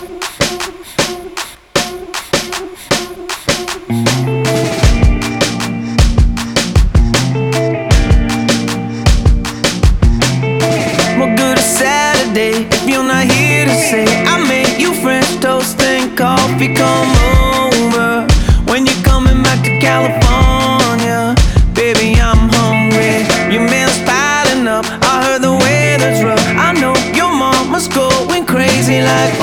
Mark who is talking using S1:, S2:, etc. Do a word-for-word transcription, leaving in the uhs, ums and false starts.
S1: What good is Saturday if you're not here to say I made you French toast and coffee? Come over when you're coming back to California. Baby, I'm hungry. Your man's piling up. I heard the weather's rough. I know your mama's going crazy like